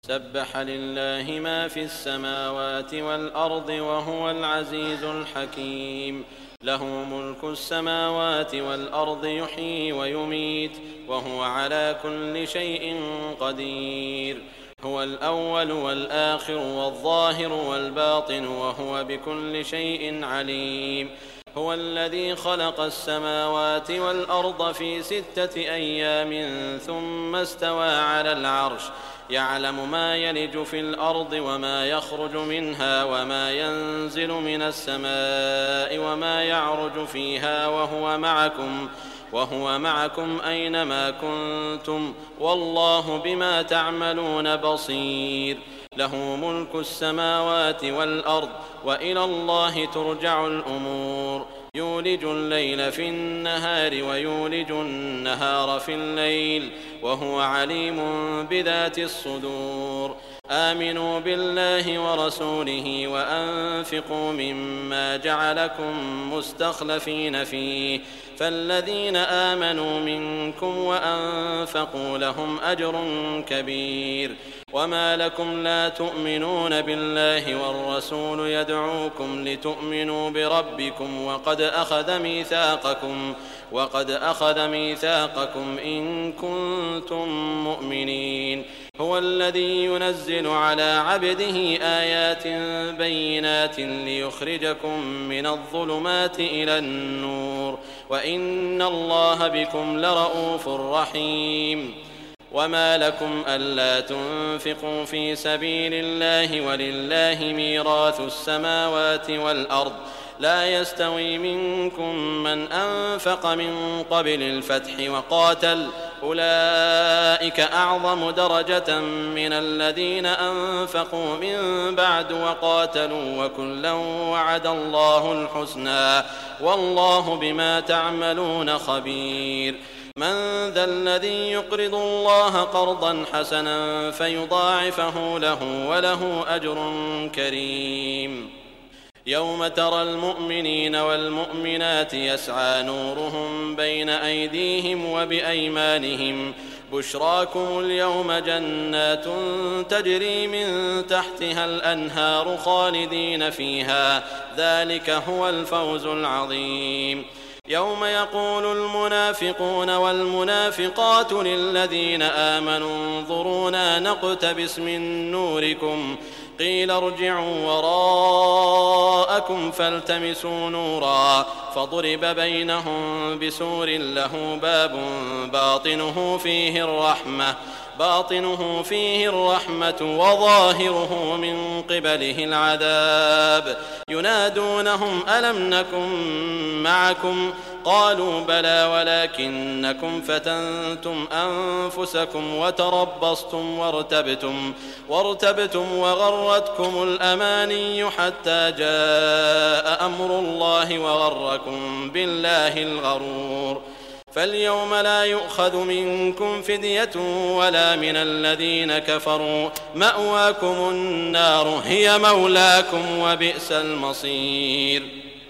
سبح لله ما في السماوات والأرض وهو العزيز الحكيم. له ملك السماوات والأرض يحيي ويميت وهو على كل شيء قدير. هو الأول والآخر والظاهر والباطن وهو بكل شيء عليم. هو الذي خلق السماوات والأرض في 6 أيام ثم استوى على العرش يعلم ما يلج في الأرض وما يخرج منها وما ينزل من السماء وما يعرج فيها وهو معكم أينما كنتم والله بما تعملون بصير. له ملك السماوات والأرض وإلى الله ترجع الأمور. يولج الليل في النهار ويولج النهار في الليل وهو عليم بذات الصدور. آمنوا بالله ورسوله وأنفقوا مما جعلكم مستخلفين فيه فالذين آمنوا منكم وأنفقوا لهم أجر كبير. وما لكم لا تؤمنون بالله والرسول يدعوكم لتؤمنوا بربكم وقد أخذ ميثاقكم إن كنتم مؤمنين. هو الذي ينزل على عبده آيات بينات ليخرجكم من الظلمات إلى النور وإن الله بكم لرءوف رحيم. وما لكم ألا تنفقوا في سبيل الله ولله ميراث السماوات والأرض لا يستوي منكم من أنفق من قبل الفتح وقاتل أولئك أعظم درجة من الذين أنفقوا من بعد وقاتلوا وكلا وعد الله الحسنى والله بما تعملون خبير. من ذا الذي يقرض الله قرضا حسنا فيضاعفه له وله أجر كريم. يوم ترى المؤمنين والمؤمنات يسعى نورهم بين أيديهم وبأيمانهم بشراكم اليوم جنات تجري من تحتها الأنهار خالدين فيها ذلك هو الفوز العظيم. يوم يقول المنافقون والمنافقات للذين آمنوا انظرونا نقتبس من نوركم قيل ارجعوا وراءكم فالتمسوا نورا فضرب بينهم بسور له باب باطنه فيه الرحمة وظاهره من قبله العذاب. ينادونهم ألم نكن معكم قالوا بلى ولكنكم فتنتم أنفسكم وتربصتم وارتبتم وغرتكم الأماني حتى جاء أمر الله وغركم بالله الغرور. فاليوم لا يؤخذ منكم فدية ولا من الذين كفروا مأواكم النار هي مولاكم وبئس المصير.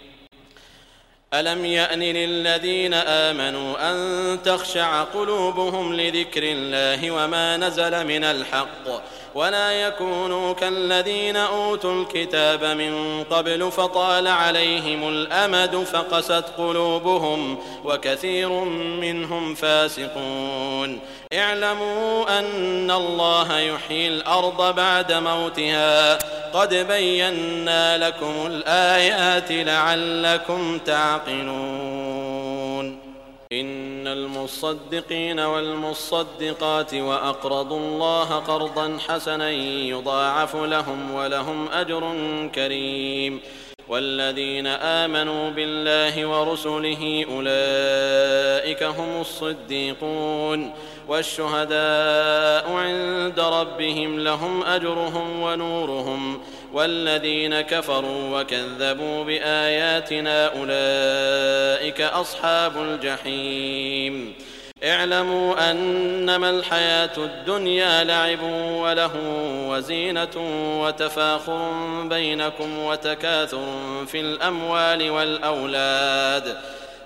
ألم يأن للذين آمنوا أن تخشع قلوبهم لذكر الله وما نزل من الحق ولا يكونوا كالذين أوتوا الكتاب من قبل فطال عليهم الأمد فقست قلوبهم وكثير منهم فاسقون. اعلموا أن الله يحيي الأرض بعد موتها قد بينا لكم الآيات لعلكم تعقلون. إن المصدقين والمصدقات وأقرضوا الله قرضا حسنا يضاعف لهم ولهم أجر كريم. والذين آمنوا بالله ورسله أولئك هم الصديقون والشهداء عند ربهم لهم أجرهم ونورهم. والذين كفروا وكذبوا بآياتنا أولئك أصحاب الجحيم. اعلموا أنما الحياة الدنيا لعب وله وزينة وتفاخر بينكم وتكاثر في الأموال والأولاد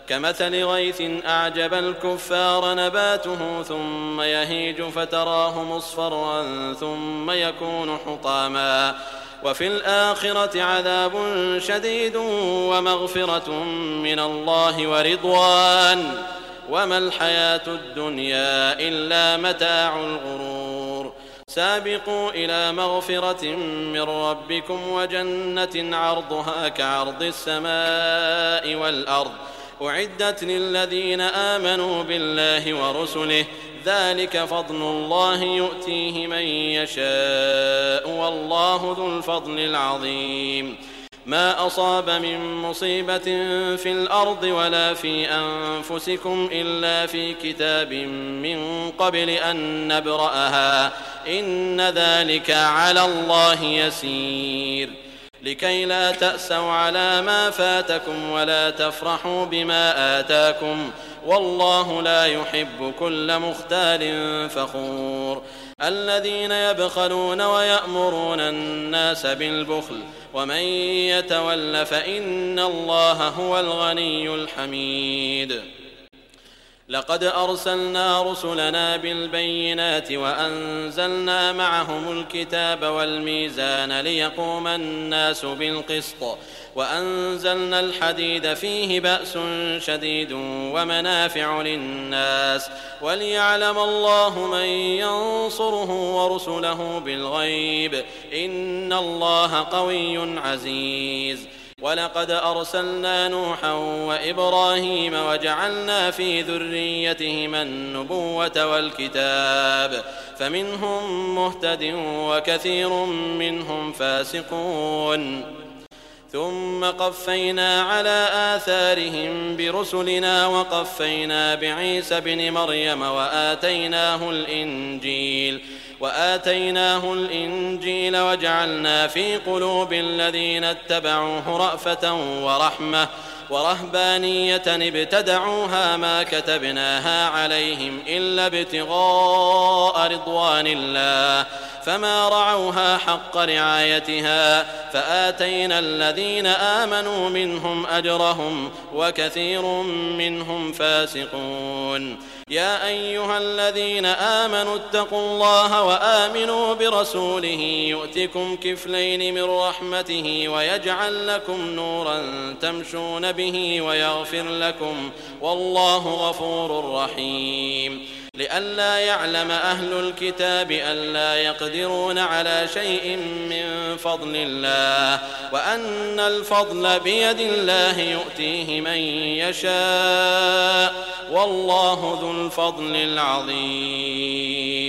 كمثل غيث أعجب الكفار نباته ثم يهيج فتراه مصفرا ثم يكون حطاما وفي الآخرة عذاب شديد ومغفرة من الله ورضوان وما الحياة الدنيا إلا متاع الغرور سابقوا إلى مغفرة من ربكم وجنة عرضها كعرض السماء والأرض أعدت للذين آمنوا بالله ورسله ذلك فضل الله يؤتيه من يشاء والله ذو الفضل العظيم ما أصاب من مصيبة في الأرض ولا في أنفسكم إلا في كتاب من قبل أن نبرأها إن ذلك على الله يسير لكي لا تأسوا على ما فاتكم ولا تفرحوا بما آتاكم والله لا يحب كل مختال فخور الذين يبخلون ويأمرون الناس بالبخل ومن يتول فإن الله هو الغني الحميد لقد أرسلنا رسلنا بالبينات وأنزلنا معهم الكتاب والميزان ليقوم الناس بالقسط وأنزلنا الحديد فيه بأس شديد ومنافع للناس وليعلم الله من ينصره ورسله بالغيب إن الله قوي عزيز ولقد أرسلنا نوحا وإبراهيم وجعلنا في ذريتهما النبوة والكتاب فمنهم مهتد وكثير منهم فاسقون ثم قفينا على آثارهم برسلنا وقفينا بعيسى بن مريم وآتيناه الإنجيل وجعلنا في قلوب الذين اتبعوه رأفة ورحمة ورهبانية ابتدعوها ما كتبناها عليهم إلا ابتغاء رضوان الله فما رعوها حق رعايتها فآتينا الذين آمنوا منهم أجرهم وكثير منهم فاسقون يا أيها الذين آمنوا اتقوا الله وآمنوا برسوله يؤتكم كفلين من رحمته ويجعل لكم نورا تمشون به ويغفر لكم والله غفور رحيم لئلا يعلم أهل الكتاب ألا يقدرون على شيء من فضل الله وأن الفضل بيد الله يؤتيه من يشاء والله ذو الفضل العظيم